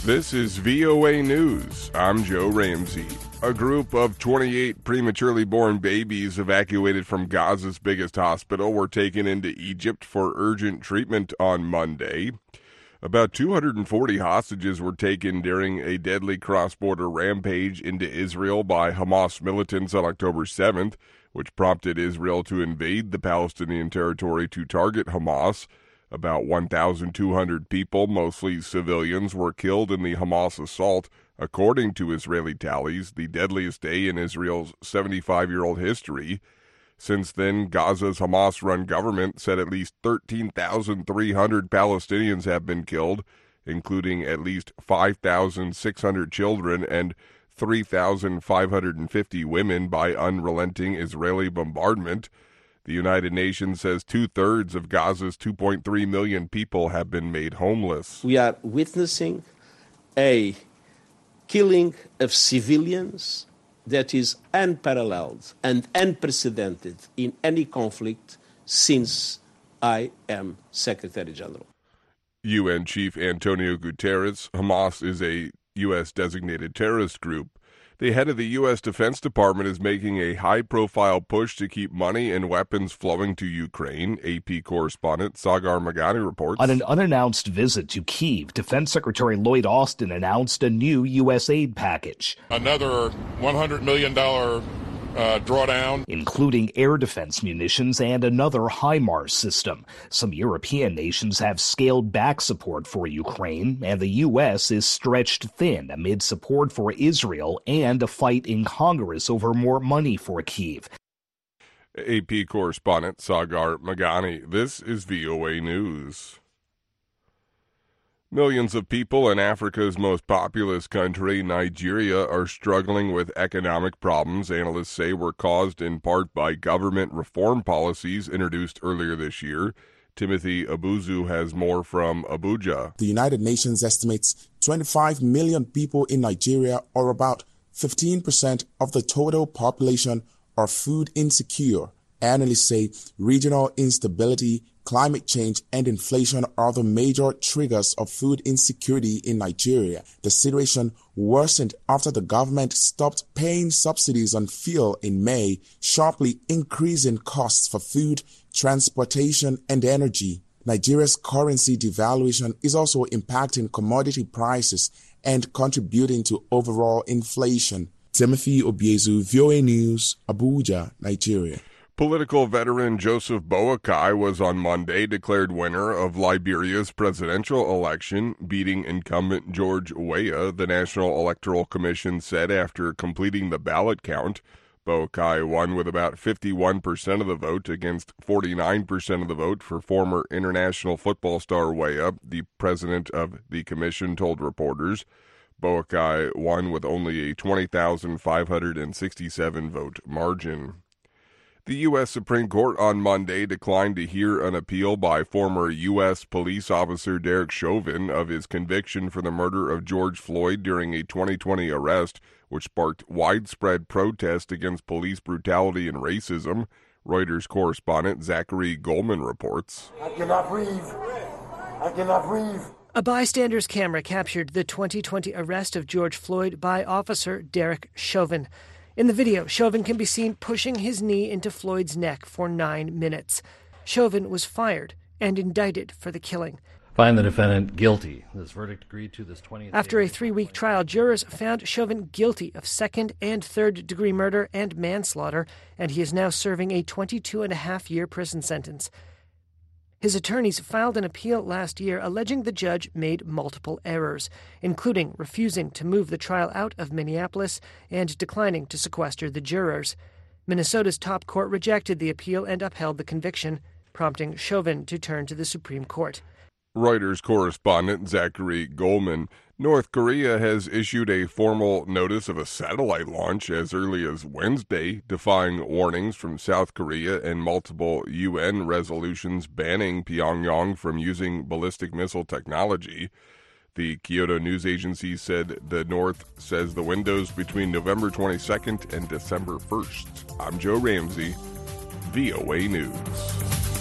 This is VOA News. I'm Joe Ramsey. A group of 28 prematurely born babies evacuated from Gaza's biggest hospital were taken into Egypt for urgent treatment on Monday. About 240 hostages were taken during a deadly cross-border rampage into Israel by Hamas militants on October 7th, which prompted Israel to invade the Palestinian territory to target Hamas. About 1,200 people, mostly civilians, were killed in the Hamas assault, according to Israeli tallies, the deadliest day in Israel's 75-year-old history. Since then, Gaza's Hamas-run government said at least 13,300 Palestinians have been killed, including at least 5,600 children and 3,550 women by unrelenting Israeli bombardment. The United Nations says two-thirds of Gaza's 2.3 million people have been made homeless. We are witnessing a killing of civilians that is unparalleled and unprecedented in any conflict since I am Secretary General. UN Chief Antonio Guterres. Hamas is a U.S. designated terrorist group. The head of the U.S. Defense Department is making a high-profile push to keep money and weapons flowing to Ukraine. AP correspondent Sagar Meghani reports. On an unannounced visit to Kyiv, Defense Secretary Lloyd Austin announced a new U.S. aid package. Another $100 million drawdown, including air defense munitions and another HIMARS system. Some European nations have scaled back support for Ukraine, and the U.S. is stretched thin amid support for Israel and a fight in Congress over more money for Kyiv. AP correspondent Sagar Meghani. This is VOA News. Millions of people in Africa's most populous country, Nigeria, are struggling with economic problems analysts say were caused in part by government reform policies introduced earlier this year. Timothy Abuzu has more from Abuja. The United Nations estimates 25 million people in Nigeria, or about 15% of the total population, are food insecure. Analysts say regional instability, climate change, and inflation are the major triggers of food insecurity in Nigeria. The situation worsened after the government stopped paying subsidies on fuel in May, sharply increasing costs for food, transportation, and energy. Nigeria's currency devaluation is also impacting commodity prices and contributing to overall inflation. Timothy Obiezu, VOA News, Abuja, Nigeria. Political veteran Joseph Boakai was on Monday declared winner of Liberia's presidential election, beating incumbent George Weah, the National Electoral Commission said after completing the ballot count. Boakai won with about 51% of the vote against 49% of the vote for former international football star Weah, the president of the commission told reporters. Boakai won with only a 20,567 vote margin. The U.S. Supreme Court on Monday declined to hear an appeal by former U.S. police officer Derek Chauvin of his conviction for the murder of George Floyd during a 2020 arrest, which sparked widespread protest against police brutality and racism. Reuters correspondent Zachary Goldman reports. I cannot breathe. I cannot breathe. A bystander's camera captured the 2020 arrest of George Floyd by Officer Derek Chauvin. In the video, Chauvin can be seen pushing his knee into Floyd's neck for 9 minutes. Chauvin was fired and indicted for the killing. Find the defendant guilty. This verdict agreed to this 20th. After a 3-week trial, jurors found Chauvin guilty of second- and third-degree murder and manslaughter, and he is now serving a 22-and-a-half-year prison sentence. His attorneys filed an appeal last year alleging the judge made multiple errors, including refusing to move the trial out of Minneapolis and declining to sequester the jurors. Minnesota's top court rejected the appeal and upheld the conviction, prompting Chauvin to turn to the Supreme Court. Reuters correspondent Zachary Goldman. North Korea has issued a formal notice of a satellite launch as early as Wednesday, defying warnings from South Korea and multiple UN resolutions banning Pyongyang from using ballistic missile technology. The Kyoto News Agency said the North says the windows between November 22nd and December 1st. I'm Joe Ramsey, VOA News.